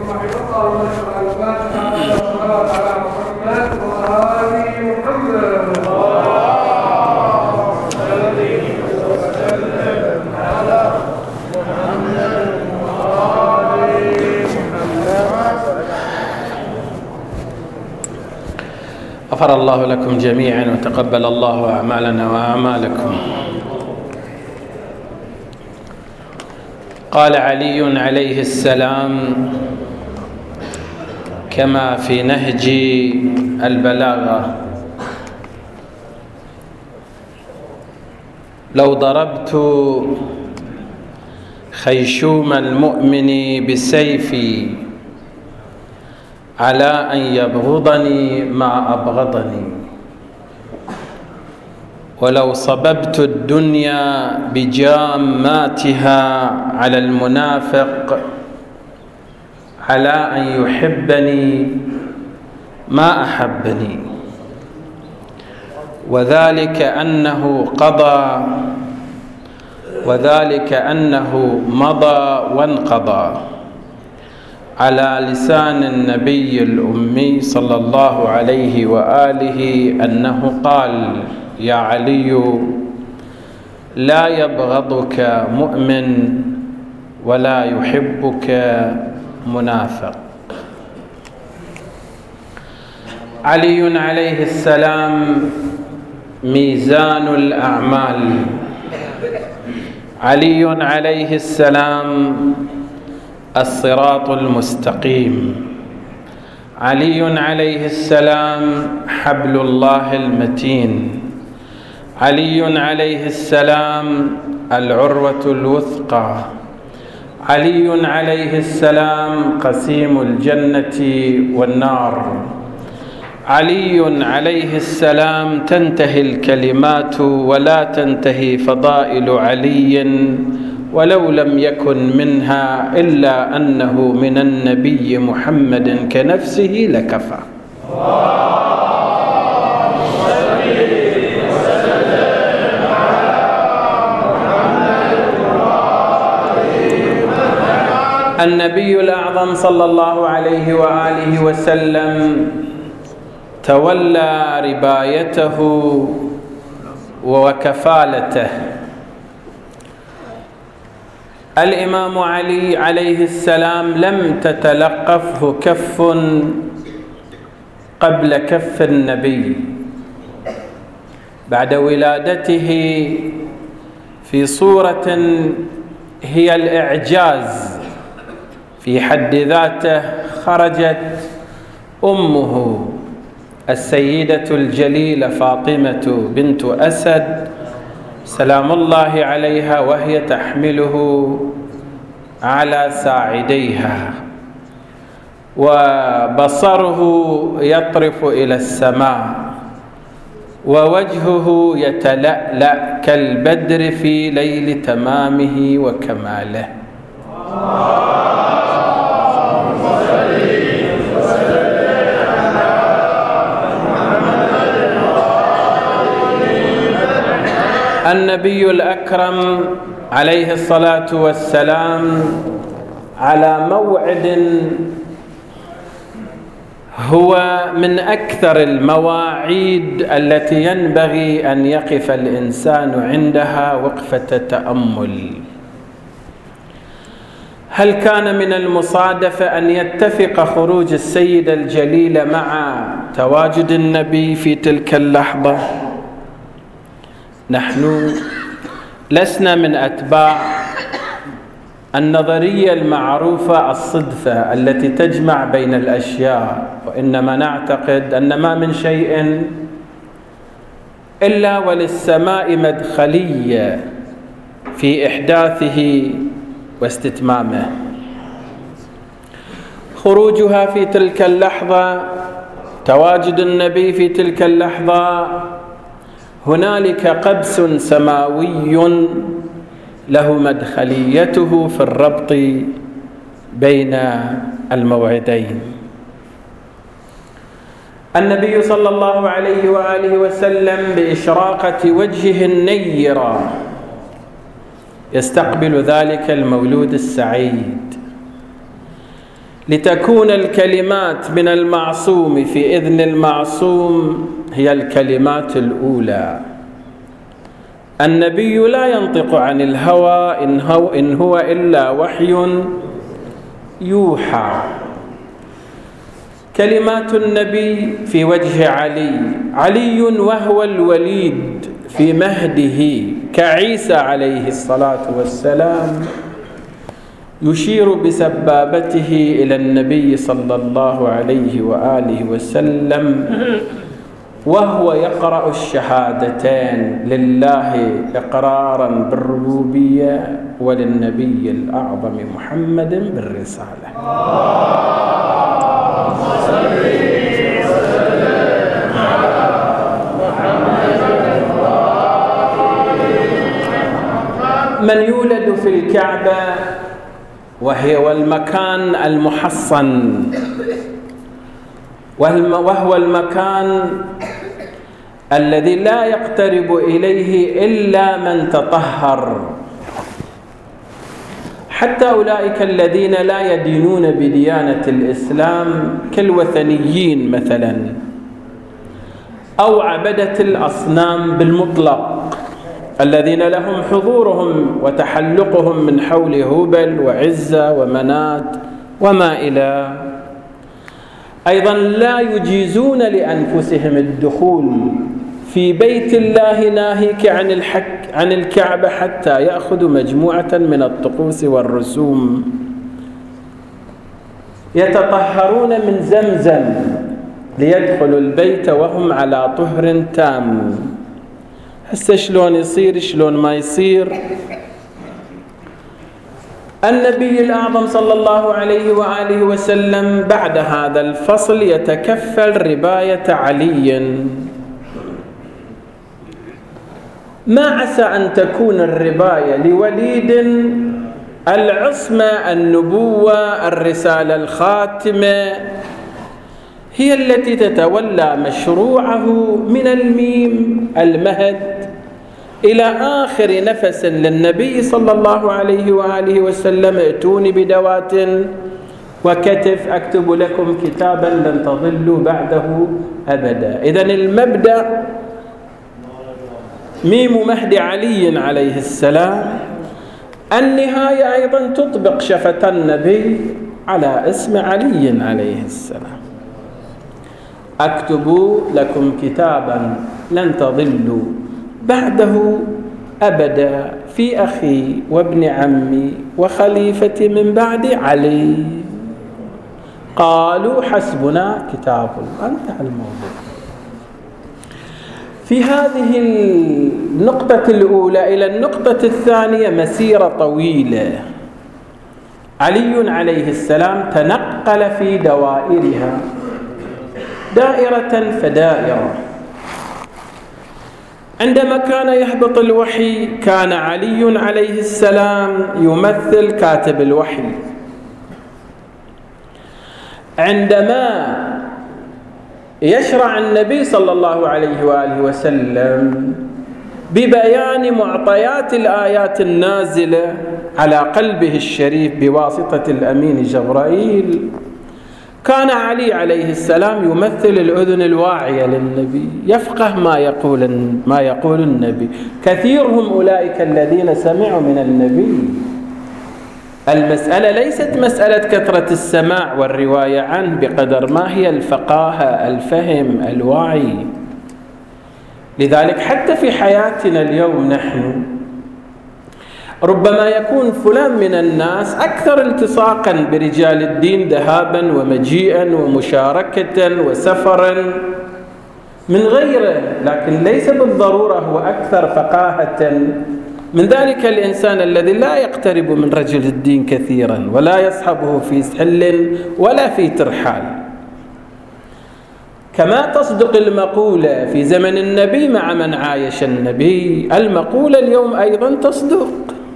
غفر الله لكم جميعا وتقبل الله أعمالنا وأعمالكم. قال علي عليه السلام كما في نهج البلاغة: لو ضربت خيشوم المؤمن بسيفي على أن يبغضني ما أبغضني، ولو صببت الدنيا بجاماتها على المنافق على أن يحبني ما أحبني، وذلك أنه مضى وانقضى على لسان النبي الأمي صلى الله عليه وآله أنه قال: يا علي، لا يبغضك مؤمن ولا يحبك منافق. علي عليه السلام ميزان الأعمال، علي عليه السلام الصراط المستقيم، علي عليه السلام حبل الله المتين، علي عليه السلام العروة الوثقى، علي عليه السلام قسيم الجنة والنار، علي عليه السلام تنتهي الكلمات ولا تنتهي فضائل علي، ولو لم يكن منها إلا أنه من النبي محمد كنفسه لكفى. النبي الأعظم صلى الله عليه وآله وسلم تولى ربايته وكفالته. الإمام علي عليه السلام لم تتلقفه كف قبل كف النبي بعد ولادته في صورة هي الإعجاز في حد ذاته. خرجت أمه السيدة الجليلة فاطمة بنت أسد سلام الله عليها وهي تحمله على ساعديها، وبصره يطرف إلى السماء، ووجهه يتلألأ كالبدر في ليل تمامه وكماله. النبي الأكرم عليه الصلاة والسلام على موعد هو من أكثر المواعيد التي ينبغي أن يقف الإنسان عندها وقفة تأمل. هل كان من المصادفة أن يتفق خروج السيدة الجليلة مع تواجد النبي في تلك اللحظة؟ نحن لسنا من أتباع النظرية المعروفة الصدفة التي تجمع بين الأشياء، وإنما نعتقد أن ما من شيء إلا وللسماء مدخلية في إحداثه واستتمامه. خروجها في تلك اللحظة، تواجد النبي في تلك اللحظة، هنالك قبس سماوي له مدخليته في الربط بين الموعدين. النبي صلى الله عليه وآله وسلم بإشراقة وجهه النيرة يستقبل ذلك المولود السعيد، لتكون الكلمات من المعصوم في إذن المعصوم هي الكلمات الأولى. النبي لا ينطق عن الهوى إن هو إلا وحي يوحى. كلمات النبي في وجه علي وهو الوليد في مهده كعيسى عليه الصلاة والسلام، يشير بسبابته إلى النبي صلى الله عليه وآله وسلم وهو يقرأ الشهادتين لله إقرارا بالربوبية وللنبي الأعظم محمد بالرسالة. من يولد في الكعبة وهو المكان المحصن، وهو المكان الذي لا يقترب إليه إلا من تطهر، حتى أولئك الذين لا يدينون بديانة الإسلام كالوثنيين مثلا أو عبدة الأصنام بالمطلق، الذين لهم حضورهم وتحلقهم من حول هبل وعزة ومنات وما إلى، أيضا لا يجيزون لأنفسهم الدخول في بيت الله ناهيك عن الكعبة حتى يأخذوا مجموعة من الطقوس والرسوم. يتطهرون من زمزم ليدخلوا البيت وهم على طهر تام. هسه شلون يصير شلون ما يصير؟ النبي الأعظم صلى الله عليه وآله وسلم بعد هذا الفصل يتكفل رباية علي. ما عسى أن تكون الرباية لوليد العصمة النبوة الرسالة الخاتمة هي التي تتولى مشروعه من الميم المهد إلى آخر نفس للنبي صلى الله عليه وآله وسلم: ائتوني بدوات وكتف أكتب لكم كتابا لن تضلوا بعده أبدا. إذن المبدأ ميم مهد علي عليه السلام. النهاية أيضا تطبق شفة النبي على اسم علي عليه السلام: أكتب لكم كتابا لن تضلوا بعده أبدا في أخي وابن عمي وخليفتي من بعد علي. قالوا حسبنا كتاب الله. انتهى الموضوع. في هذه النقطة الأولى إلى النقطة الثانية مسيرة طويلة. علي عليه السلام تنقل في دوائرها دائرة فدائرة. عندما كان يهبط الوحي كان علي عليه السلام يمثل كاتب الوحي. عندما يشرع النبي صلى الله عليه وآله وسلم ببيان معطيات الآيات النازلة على قلبه الشريف بواسطة الأمين جبرائيل، كان علي عليه السلام يمثل الأذن الواعية للنبي، يفقه ما يقول النبي. كثيرهم أولئك الذين سمعوا من النبي. المسألة ليست مسألة كثرة السماع والرواية عنه بقدر ما هي الفقاهة، الفهم، الوعي. لذلك حتى في حياتنا اليوم نحن ربما يكون فلان من الناس أكثر التصاقا برجال الدين ذهابا ومجيئا ومشاركة وسفرا من غيره، لكن ليس بالضرورة هو أكثر فقاهة من ذلك الإنسان الذي لا يقترب من رجل الدين كثيرا ولا يصحبه في سحل ولا في ترحال. كما تصدق المقولة في زمن النبي مع من عايش النبي، المقولة اليوم أيضا تصدق.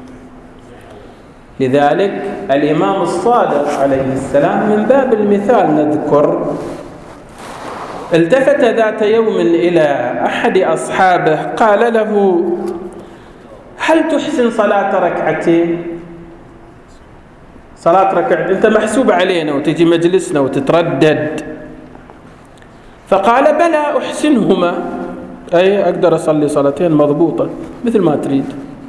لذلك الإمام الصادق عليه السلام من باب المثال نذكر، التفت ذات يوم إلى أحد أصحابه قال له: هل تحسن صلاة ركعتين؟ صلاة ركعتين أنت محسوب علينا وتجي مجلسنا وتتردد. فقال بلى أحسنهما، أي أقدر أصلي صلاتين مضبوطة مثل ما تريد.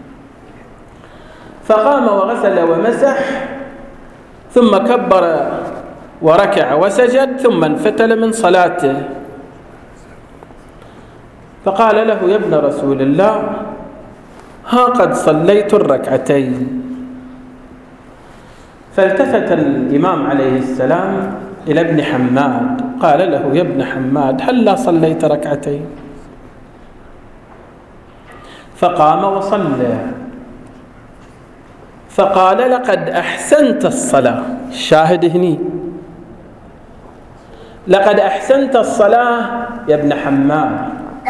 فقام وغسل ومسح ثم كبر وركع وسجد ثم انفتل من صلاته. فقال له يا ابن رسول الله ها قد صليت الركعتين. فالتفت الإمام عليه السلام إلى ابن حماد قال له يا ابن حماد هل لا صليت ركعتين؟ فقام وصلى. فقال لقد أحسنت الصلاة. الشاهد هني لقد أحسنت الصلاة يا ابن حماد.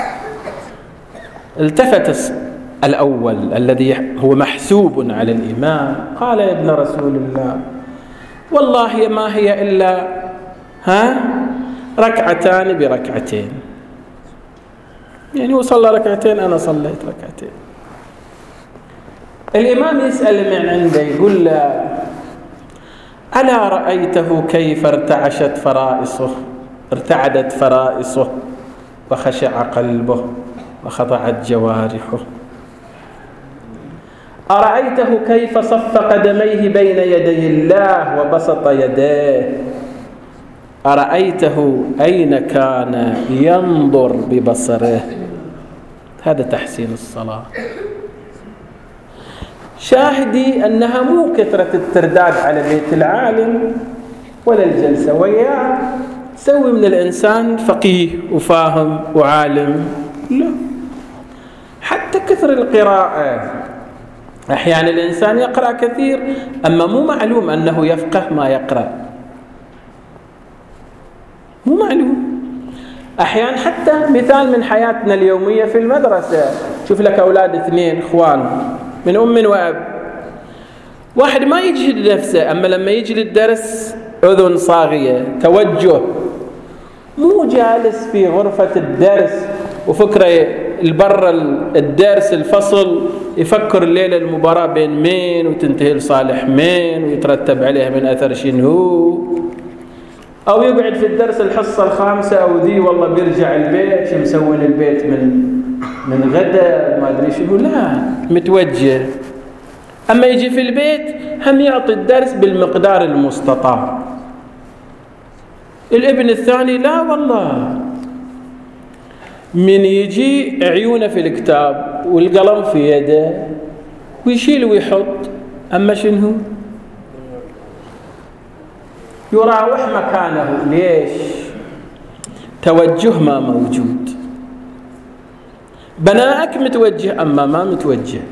التفت الأول الذي هو محسوب على الإمام قال يا ابن رسول الله والله ما هي إلا ركعتان بركعتين، يعني وصلى ركعتين أنا صليت ركعتين. الإمام يسأل من عنده يقول له ألا رأيته كيف ارتعدت فرائصه وخشع قلبه وخضعت جوارحه؟ أرأيته كيف صف قدميه بين يدي الله وبسط يديه؟ أرأيته أين كان ينظر ببصره؟ هذا تحسين الصلاة. شاهدي أنها مو كثرة الترداد على بيت العالم ولا الجلسة وياه تسوي من الإنسان فقيه وفاهم وعالم، لا، حتى كثر القراءة. أحيانا الإنسان يقرأ كثير أما مو معلوم أنه يفقه ما يقرأ، مو معلوم. أحيانا حتى مثال من حياتنا اليومية في المدرسة، شوف لك أولاد 2 إخوان من أم وأب، واحد ما يجهد نفسه أما لما يجي للدرس أذن صاغية توجه، مو جالس في غرفة الدرس وفكرة البر الدرس الفصل يفكر الليلة المباراة بين مين وتنتهي لصالح مين ويترتب عليها من أثر شنو، أو يقعد في الدرس الحصة الخامسة أو ذي والله بيرجع البيت شو مسوي البيت من غدا ما أدري شنو، لا متوجه. أما يجي في البيت هم يعطي الدرس بالمقدار المستطاع. الابن الثاني لا والله من يجي عيونه في الكتاب والقلم في يده ويشيل ويحط، أما شنو يراوح مكانه. ليش؟ توجه ما موجود. بناءك متوجه أما ما متوجه.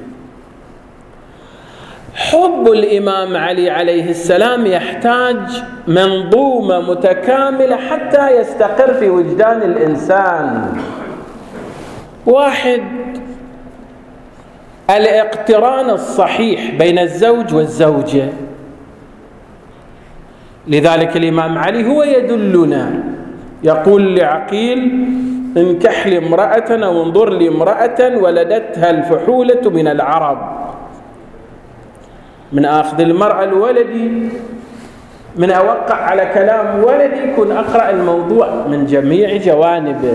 حب الإمام علي عليه السلام يحتاج منظومة متكاملة حتى يستقر في وجدان الإنسان. واحد، الاقتران الصحيح بين الزوج والزوجة. لذلك الإمام علي هو يدلنا، يقول لعقيل انكح لي امرأة أو انظر لي امرأة ولدتها الفحولة من العرب. من أخذ المرأة لولدي، من أوقع على كلام ولدي كن أقرأ الموضوع من جميع جوانبه.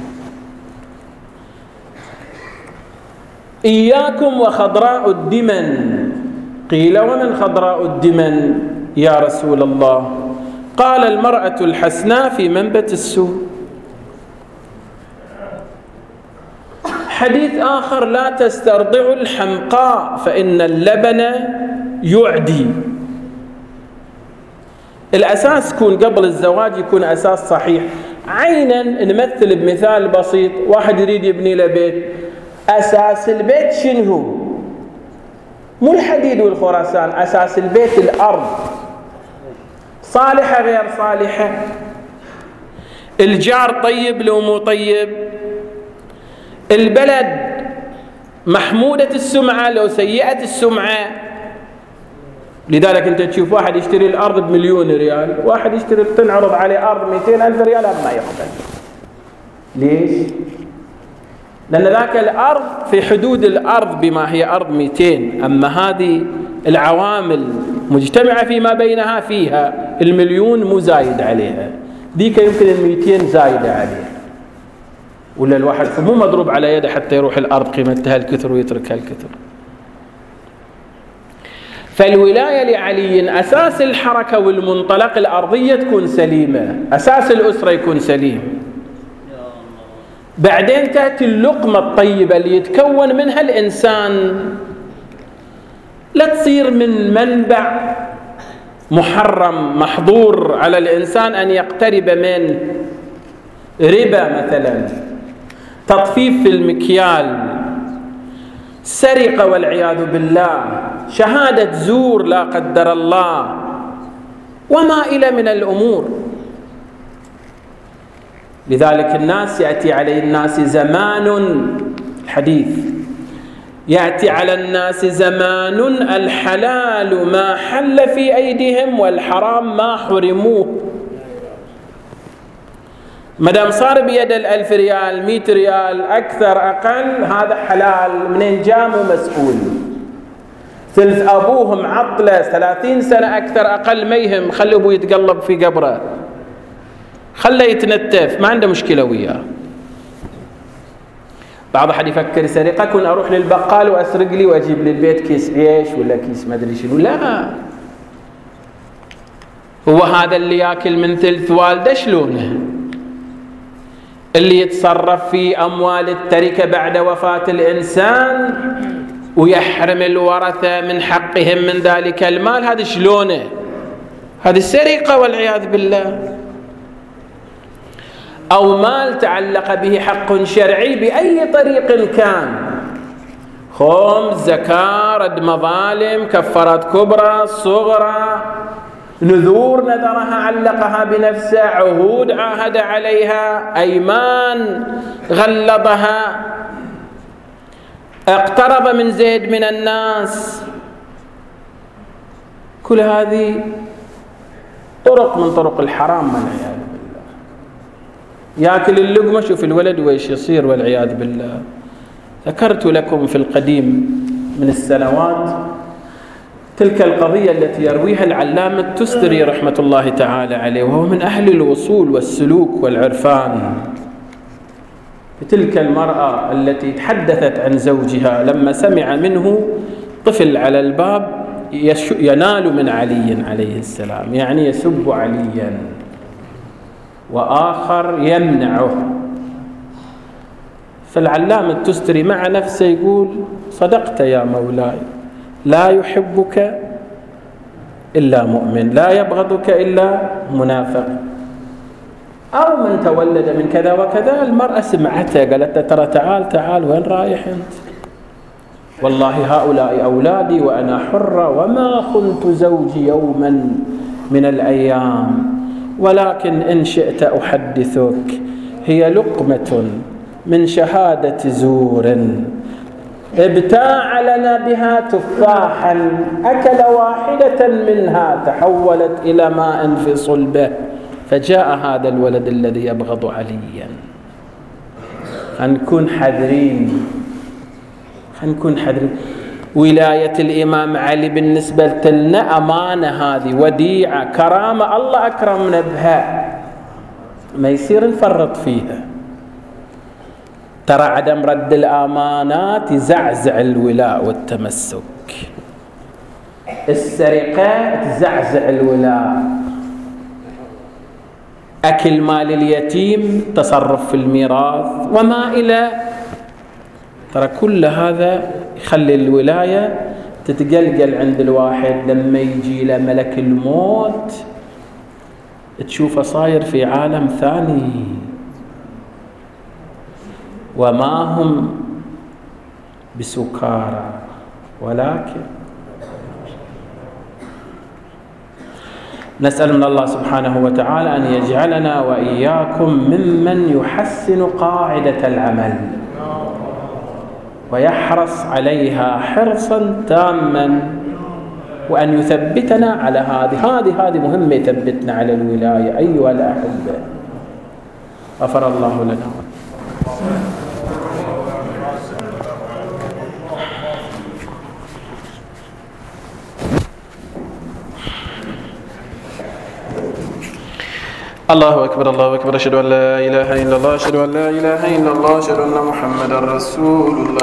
إياكم وخضراء الدمن. قيل ومن خضراء الدمن يا رسول الله؟ قال المرأة الحسناء في منبت السوء. حديث آخر لا تسترضعوا الحمقاء فإن اللبن يعدي. الأساس يكون قبل الزواج يكون أساس صحيح. عينا نمثل بمثال بسيط، واحد يريد يبني له بيت، أساس البيت شنو؟ مو الحديد والخرسان، أساس البيت الأرض صالحة غير صالحة، الجار طيب لو مو طيب، البلد محمودة السمعة لو سيئة السمعة. لذلك أنت تشوف واحد يشتري الأرض ب1,000,000 ريال، واحد يشتري تنعرض عليه أرض 200,000 ريال ما يقبل. ليش؟ لأن ذاك الأرض في حدود الأرض بما هي أرض 200، أما هذه العوامل مجتمعة فيما بينها فيها 1,000,000 مو زايد عليها، ديك يمكن 200 زايدة عليها، ولا الواحد مو مضروب على يده حتى يروح الأرض قيمتها الكثر ويتركها الكثر. فالولاية لعلي أساس الحركة والمنطلق الأرضية تكون سليمة، أساس الأسرة يكون سليم، بعدين تأتي اللقمة الطيبة اللي يتكون منها الإنسان، لا تصير من منبع محرم محظور على الإنسان أن يقترب من ربا مثلا، تطفيف في المكيال، سرقة والعياذ بالله، شهادة زور لا قدر الله، وما إلى من الأمور. لذلك الناس يأتي على الناس زمان، الحديث يأتي على الناس زمان الحلال ما حل في أيديهم والحرام ما حرموه. مدام صار بيد 1000 ريال 100 ريال أكثر أقل هذا حلال، منين جاموا مسؤول. ثلث أبوهم عطلة 30 سنة أكثر أقل ما يهم، خلي أبوه يتقلب في قبره، خليه يتنتف، ما عنده مشكلة وياه. بعض أحد يفكر سرقة كن أروح للبقال وأسرق لي وأجيب للبيت كيس عيش ولا كيس ما أدري شنو، لا، هو هذا اللي يأكل من ثلث والده شلونه؟ اللي يتصرف في أموال التركة بعد وفاة الإنسان ويحرم الورثة من حقهم من ذلك المال، هذا شلونه؟ هذه السرقة والعياذ بالله. أو مال تعلق به حق شرعي بأي طريق كان، خمس، زكاة، رد مظالم، كفارات كبرى صغرى، نذور نذرها علقها بنفسه، عهود عاهد عليها، أيمان غلظها، اقترض من زيد من الناس، كل هذه طرق من طرق الحرام والعياذ بالله. ياكل اللقمة، شوف الولد ويش يصير والعياذ بالله. ذكرت لكم في القديم من السنوات تلك القضية التي يرويها العلامة التستري رحمة الله تعالى عليه، وهو من أهل الوصول والسلوك والعرفان، تلك المرأة التي تحدثت عن زوجها لما سمع منه طفل على الباب ينال من علي عليه السلام، يعني يسب عليا، وآخر يمنعه. فالعلامة التستري مع نفسه يقول: صدقت يا مولاي، لا يحبك إلا مؤمن، لا يبغضك إلا منافق، أو من تولد من كذا وكذا. المرأة سمعتها قالت: ترى تعال وين رايح أنت؟ والله هؤلاء أولادي وأنا حرة، وما خنت زوجي يوما من الأيام، ولكن إن شئت أحدثك، هي لقمة من شهادة زور ابتاع لنا بها تفاحا، أكل واحدة منها تحولت إلى ماء في صلبه، فجاء هذا الولد الذي يبغض عليا. نكون حذرين. ولاية الإمام علي بالنسبة لنا أمانة، هذه وديعة، كرامة الله أكرمنا بها، ما يصير نفرط فيها. ترى عدم رد الأمانات يزعزع الولاء والتمسك، السرقة تزعزع الولاء، أكل مال اليتيم، تصرف في الميراث وما إلى، ترى كل هذا يخلي الولاية تتقلقل عند الواحد. لما يجي له ملك الموت تشوفه صاير في عالم ثاني، وما هم بسكارى ولكن. نسأل من الله سبحانه وتعالى أن يجعلنا وإياكم ممن يحسن قاعدة العمل ويحرص عليها حرصا تاما، وأن يثبتنا على هذه مهمة، يثبتنا على الولاية أيها الأحبة. غفر الله لنا. الله أكبر الله أكبر، أشهد أن لا إله إلا الله، أشهد أن لا إله إلا الله، أشهد أن محمدا رسول الله.